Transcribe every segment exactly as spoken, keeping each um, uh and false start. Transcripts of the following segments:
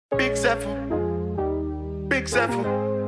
Big Zephyr, Big Zephyr,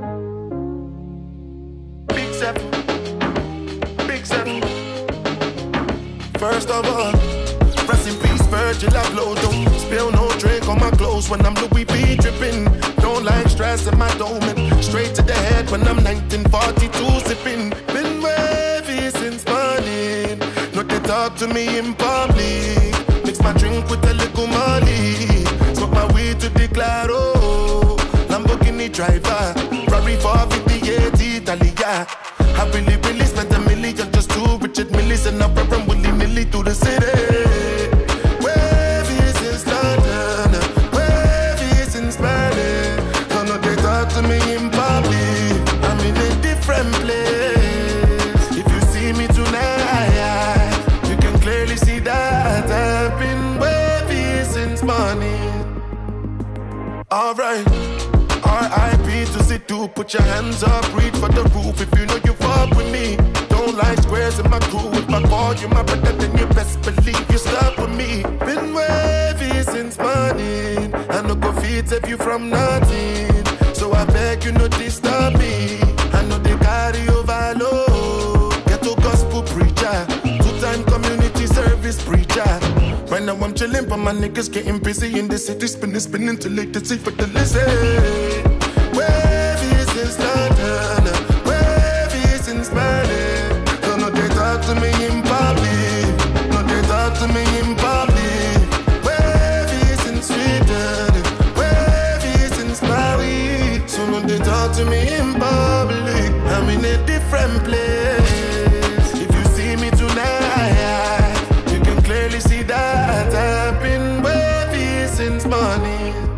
Big Zephyr, Big Zephyr. First of all, rest in peace, Virgil Abloh. Don't spill no drink on my clothes when I'm Louis V dripping. Don't like stress in my dome. Straight to the head when I'm nineteen forty-two sipping. Been wavy since morning. No, they talk to me in public. Mix my drink with a little money. Smoke my weed to declare, oh, Lamborghini driver, Ferrari four fifty-eight Italia. I really, really spent a million just to Richard Millis and I run willy-nilly through the city. Wavy since London, wavy since Berlin. Don't know they talk to me in public. I'm in a different place. If you see me tonight, you can clearly see that I've been wavy since morning. Alright, R I P to Sidhu, put your hands up, reach for the roof if you know you fuck with me. Don't like squares in my crew, if I call you my brother then you best believe you stuck with me. Been wavy since morning, I no go feed save you from nothing. So I beg you no disturb me, I know they carry overload. Get to gospel preacher, two-time community service preacher. Right now I'm chilling, but my niggas getting busy in the city, spinning, spinning till late to see for the listen. Wavy since London, wavy since Berlin. Don't know they talk to me in public, no they talk to me in public. Wavy since Sweden, wavy since Paris. So no they talk to me in public. I'm in a different place. If you see me tonight, you can clearly see that I've been wavy since morning.